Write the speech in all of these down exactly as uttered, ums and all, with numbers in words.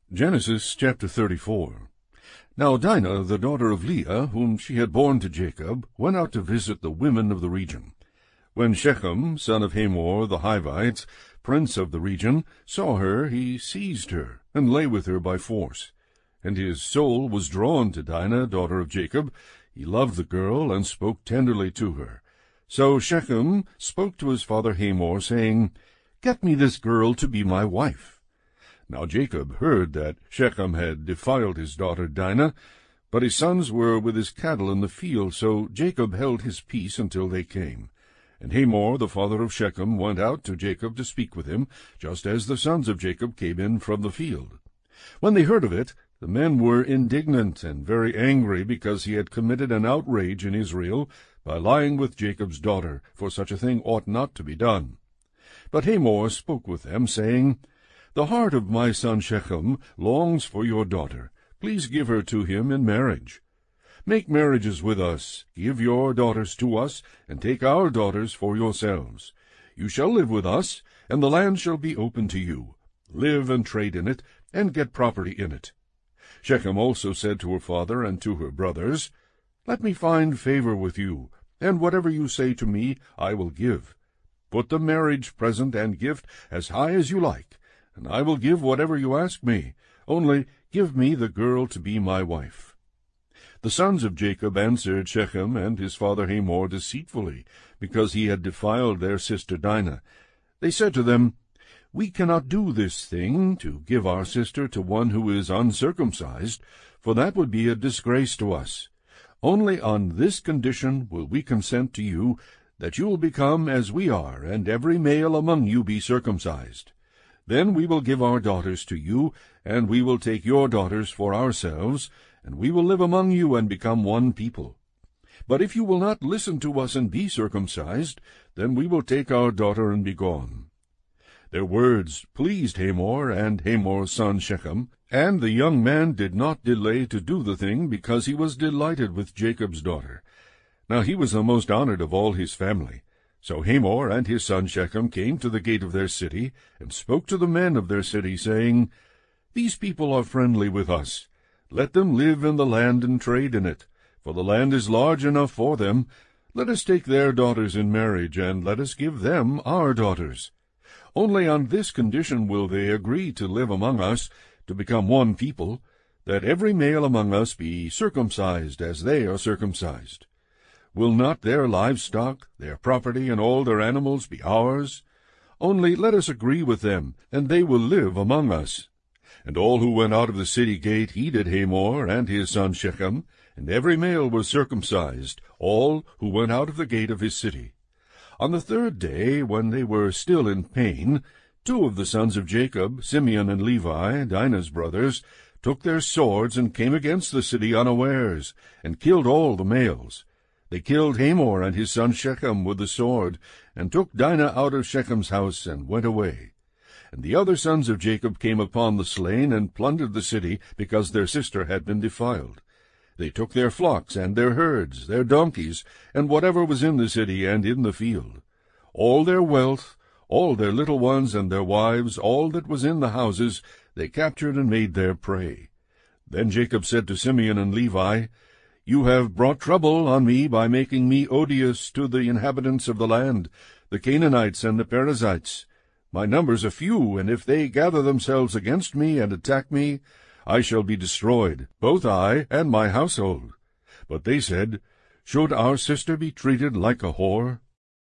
Genesis chapter thirty-four. Now Dinah, the daughter of Leah, whom she had borne to Jacob, went out to visit the women of the region. When Shechem, son of Hamor the Hivite, prince of the region, saw her, he seized her, and lay with her by force. And his soul was drawn to Dinah, daughter of Jacob. He loved the girl, and spoke tenderly to her. So Shechem spoke to his father Hamor, saying, Get me this girl to be my wife. Now Jacob heard that Shechem had defiled his daughter Dinah, but his sons were with his cattle in the field, so Jacob held his peace until they came. And Hamor, the father of Shechem, went out to Jacob to speak with him, just as the sons of Jacob came in from the field. When they heard of it, the men were indignant and very angry, because he had committed an outrage in Israel by lying with Jacob's daughter, for such a thing ought not to be done. But Hamor spoke with them, saying, The heart of my son Shechem longs for your daughter. Please give her to him in marriage. Make marriages with us, give your daughters to us, and take our daughters for yourselves. You shall live with us, and the land shall be open to you. Live and trade in it, and get property in it. Shechem also said to her father and to her brothers, Let me find favor with you, and whatever you say to me I will give. Put the marriage present and gift as high as you like, and I will give whatever you ask me. Only give me the girl to be my wife. The sons of Jacob answered Shechem and his father Hamor deceitfully, because he had defiled their sister Dinah. They said to them, We cannot do this thing, to give our sister to one who is uncircumcised, for that would be a disgrace to us. Only on this condition will we consent to you, that you will become as we are, and every male among you be circumcised. Then we will give our daughters to you, and we will take your daughters for ourselves, and we will live among you and become one people. But if you will not listen to us and be circumcised, then we will take our daughter and be gone. Their words pleased Hamor and Hamor's son Shechem, and the young man did not delay to do the thing, because he was delighted with Jacob's daughter. Now he was the most honored of all his family. So Hamor and his son Shechem came to the gate of their city, and spoke to the men of their city, saying, These people are friendly with us. Let them live in the land and trade in it, for the land is large enough for them. Let us take their daughters in marriage, and let us give them our daughters. Only on this condition will they agree to live among us, to become one people, that every male among us be circumcised as they are circumcised. Will not their livestock, their property, and all their animals be ours? Only let us agree with them, and they will live among us. And all who went out of the city gate heeded Hamor and his son Shechem, and every male was circumcised, all who went out of the gate of his city. On the third day, when they were still in pain, two of the sons of Jacob, Simeon and Levi, Dinah's brothers, took their swords and came against the city unawares, and killed all the males. They killed Hamor and his son Shechem with the sword, and took Dinah out of Shechem's house, and went away. And the other sons of Jacob came upon the slain, and plundered the city, because their sister had been defiled. They took their flocks and their herds, their donkeys, and whatever was in the city and in the field. All their wealth, all their little ones and their wives, all that was in the houses, they captured and made their prey. Then Jacob said to Simeon and Levi, You have brought trouble on me by making me odious to the inhabitants of the land, the Canaanites and the Perizzites. My numbers are few, and if they gather themselves against me and attack me, I shall be destroyed, both I and my household. But they said, Should our sister be treated like a whore?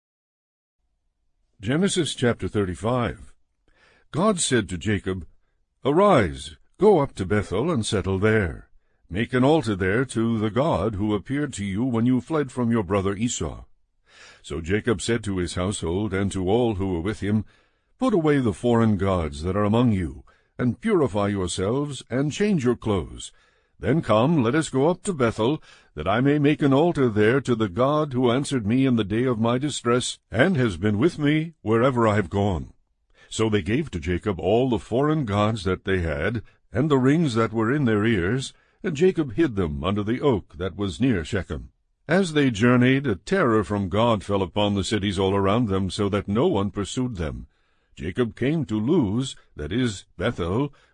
Genesis chapter thirty-five. God said to Jacob, Arise, go up to Bethel, and settle there. Make an altar there to the God who appeared to you when you fled from your brother Esau. So Jacob said to his household and to all who were with him, Put away the foreign gods that are among you, and purify yourselves, and change your clothes. Then come, let us go up to Bethel, that I may make an altar there to the God who answered me in the day of my distress, and has been with me wherever I have gone. So they gave to Jacob all the foreign gods that they had, and the rings that were in their ears, and Jacob hid them under the oak that was near Shechem. As they journeyed, a terror from God fell upon the cities all around them, so that no one pursued them. Jacob came to Luz, that is, Bethel,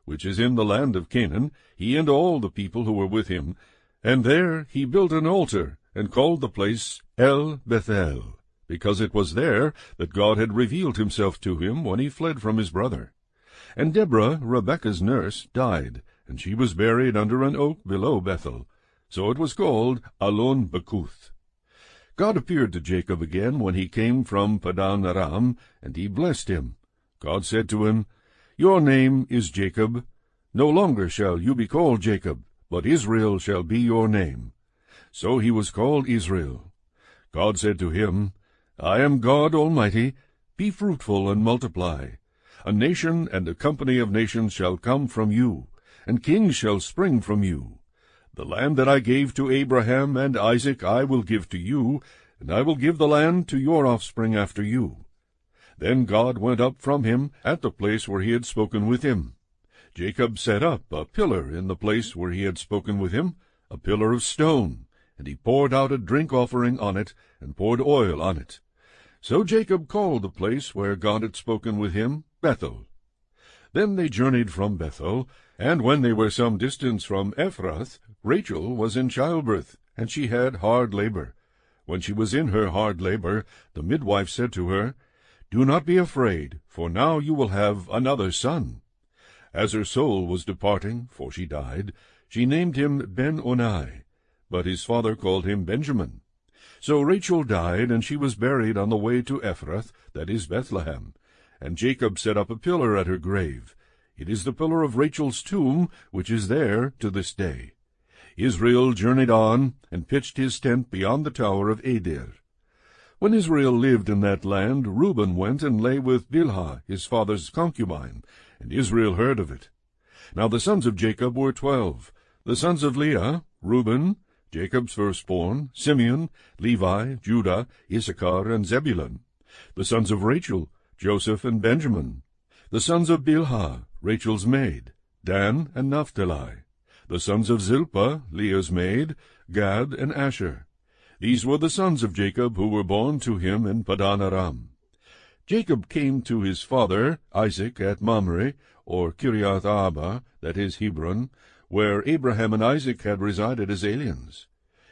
which is in the land of Canaan, he and all the people who were with him, and there he built an altar, and called the place El Bethel, because it was there that God had revealed himself to him when he fled from his brother. And Deborah, Rebekah's nurse, died, and she was buried under an oak below Bethel. So it was called Allon Bakuth. God appeared to Jacob again when he came from Padan Aram, and he blessed him. God said to him, Your name is Jacob. No longer shall you be called Jacob, but Israel shall be your name. So he was called Israel. God said to him, I am God Almighty. Be fruitful and multiply. A nation and a company of nations shall come from you, and kings shall spring from you. The land that I gave to Abraham and Isaac I will give to you, and I will give the land to your offspring after you. Then God went up from him at the place where he had spoken with him. Jacob set up a pillar in the place where he had spoken with him, a pillar of stone, and he poured out a drink offering on it, and poured oil on it. So Jacob called the place where God had spoken with him Bethel. Then they journeyed from Bethel, and when they were some distance from Ephrath, Rachel was in childbirth, and she had hard labor. When she was in her hard labor, the midwife said to her, Do not be afraid, for now you will have another son. As her soul was departing, for she died, she named him Ben-Oni, but his father called him Benjamin. So Rachel died, and she was buried on the way to Ephrath, that is Bethlehem. And Jacob set up a pillar at her grave. It is the pillar of Rachel's tomb, which is there to this day. Israel journeyed on, and pitched his tent beyond the tower of Adir. When Israel lived in that land, Reuben went and lay with Bilhah, his father's concubine, and Israel heard of it. Now the sons of Jacob were twelve. The sons of Leah, Reuben, Jacob's firstborn, Simeon, Levi, Judah, Issachar, and Zebulun. The sons of Rachel, Joseph and Benjamin. The sons of Bilhah, Rachel's maid, Dan and Naphtali. The sons of Zilpah, Leah's maid, Gad and Asher. These were the sons of Jacob who were born to him in Padan Aram. Jacob came to his father Isaac at Mamre, or Kiriath Arba, that is Hebron, where Abraham and Isaac had resided as aliens.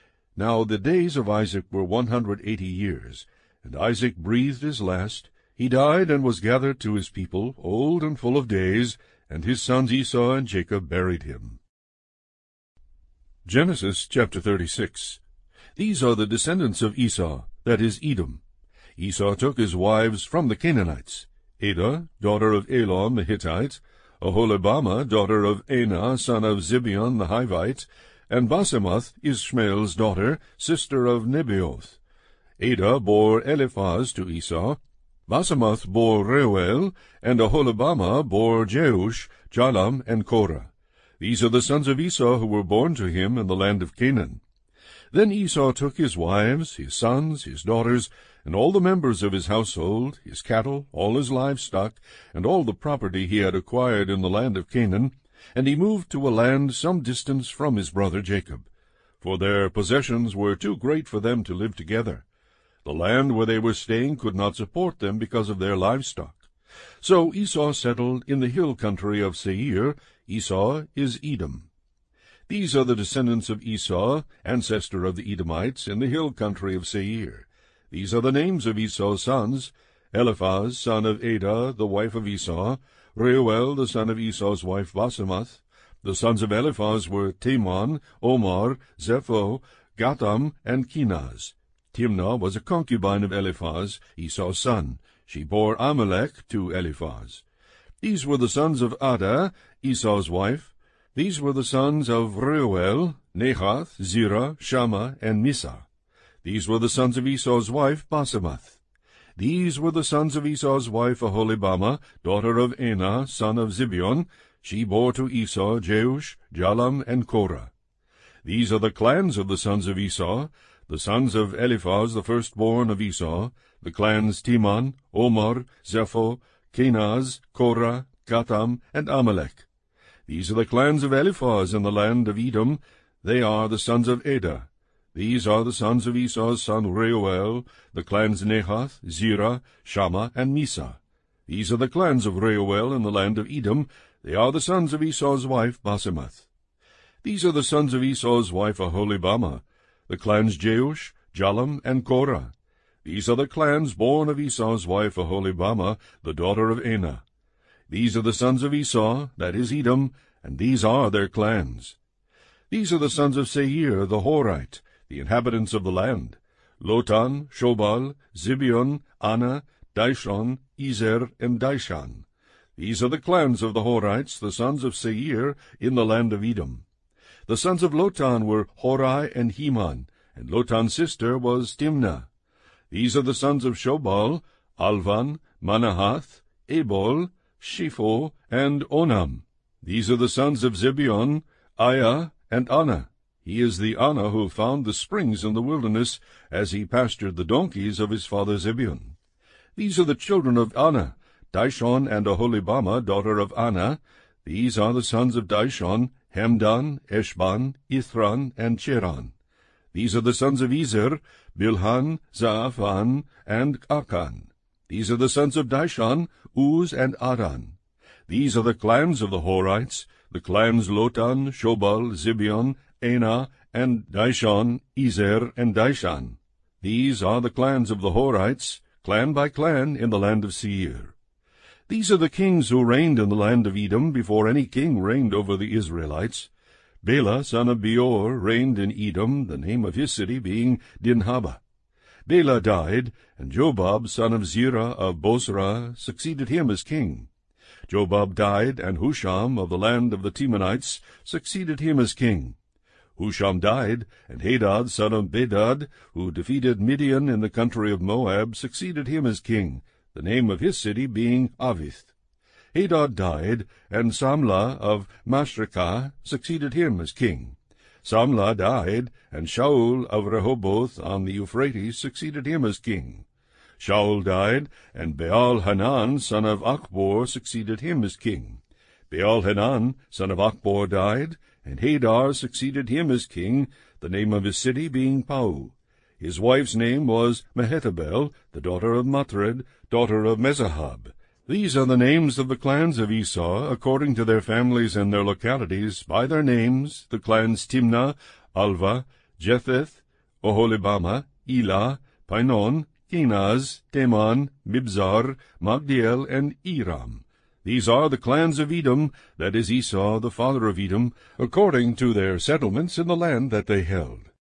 Now the days of Isaac were one hundred eighty years, and Isaac breathed his last. He died and was gathered to his people, old and full of days, and his sons Esau and Jacob buried him. Genesis chapter thirty-six. These are the descendants of Esau, that is Edom. Esau took his wives from the Canaanites, Adah, daughter of Elon the Hittite, Oholibamah, daughter of Anah, son of Zibeon the Hivite, and Basemath, Ishmael's daughter, sister of Nebaioth. Adah bore Eliphaz to Esau. Basemath bore Reuel, and Oholibamah bore Jeush, Jalam, and Korah. These are the sons of Esau who were born to him in the land of Canaan. Then Esau took his wives, his sons, his daughters, and all the members of his household, his cattle, all his livestock, and all the property he had acquired in the land of Canaan, and he moved to a land some distance from his brother Jacob, for their possessions were too great for them to live together. The land where they were staying could not support them because of their livestock. So Esau settled in the hill country of Seir. Esau is Edom. These are the descendants of Esau, ancestor of the Edomites, in the hill country of Seir. These are the names of Esau's sons: Eliphaz, son of Adah, the wife of Esau; Reuel, the son of Esau's wife Basemath. The sons of Eliphaz were Teman, Omar, Zepho, Gatam, and Kenaz. Timnah was a concubine of Eliphaz, Esau's son. She bore Amalek to Eliphaz. These were the sons of Adah, Esau's wife. These were the sons of Reuel, Nahath, Zerah, Shammah, and Missah. These were the sons of Esau's wife Basemath. These were the sons of Esau's wife Oholibamah, daughter of Anah, son of Zibeon. She bore to Esau Jeush, Jalam, and Korah. These are the clans of the sons of Esau, the sons of Eliphaz, the firstborn of Esau, the clans Teman, Omar, Zepho, Kenaz, Korah, Gatam, and Amalek. These are the clans of Eliphaz in the land of Edom. They are the sons of Adah. These are the sons of Esau's son Reuel, the clans Nahath, Zerah, Shammah, and Missah. These are the clans of Reuel in the land of Edom. They are the sons of Esau's wife, Basemath. These are the sons of Esau's wife, Aholibamah, the clans Jeush, Jalem, and Korah. These are the clans born of Esau's wife, Aholibamah, the daughter of Anah. These are the sons of Esau, that is Edom, and these are their clans. These are the sons of Seir the Horite, the inhabitants of the land: Lotan, Shobal, Zibeon, Anah, Dishon, Ezer, and Dishan. These are the clans of the Horites, the sons of Seir, in the land of Edom. The sons of Lotan were Horai and Heman, and Lotan's sister was Timnah. These are the sons of Shobal: Alvan, Manahath, Ebol, Shipho, and Onam. These are the sons of Zibeon: Aiah and Anah. He is the Anah who found the springs in the wilderness, as he pastured the donkeys of his father Zibeon. These are the children of Anah: Dishon and Aholibamah, daughter of Anah. These are the sons of Dishon: Hemdan, Eshban, Ithran, and Cheran. These are the sons of Ezer: Bilhan, Zaaphan, and Akan. These are the sons of Dishon: Uz and Aran. These are the clans of the Horites, the clans Lotan, Shobal, Zibeon, Anah, and Dishon, Ezer, and Dishan. These are the clans of the Horites, clan by clan, in the land of Seir. These are the kings who reigned in the land of Edom before any king reigned over the Israelites. Bela, son of Beor, reigned in Edom, the name of his city being Dinhabah. Bela died, and Jobab, son of Zerah of Bosra, succeeded him as king. Jobab died, and Husham of the land of the Temanites succeeded him as king. Husham died, and Hadad, son of Bedad, who defeated Midian in the country of Moab, succeeded him as king, the name of his city being Avith. Hadad died, and Samlah of Masrekah succeeded him as king. Samlah died, and Shaul of Rehoboth on the Euphrates succeeded him as king. Shaul died, and Baal-Hanan, son of Achbor, succeeded him as king. Baal-Hanan, son of Achbor, died, and Hadar succeeded him as king, the name of his city being Pau. His wife's name was Mehetabel, the daughter of Matred, daughter of Mezahab. These are the names of the clans of Esau, according to their families and their localities, by their names, the clans Timnah, Alva, Jetheth, Oholibamah, Elah, Pinon, Kenaz, Teman, Mibzar, Magdiel, and Eram. These are the clans of Edom, that is Esau, the father of Edom, according to their settlements in the land that they held.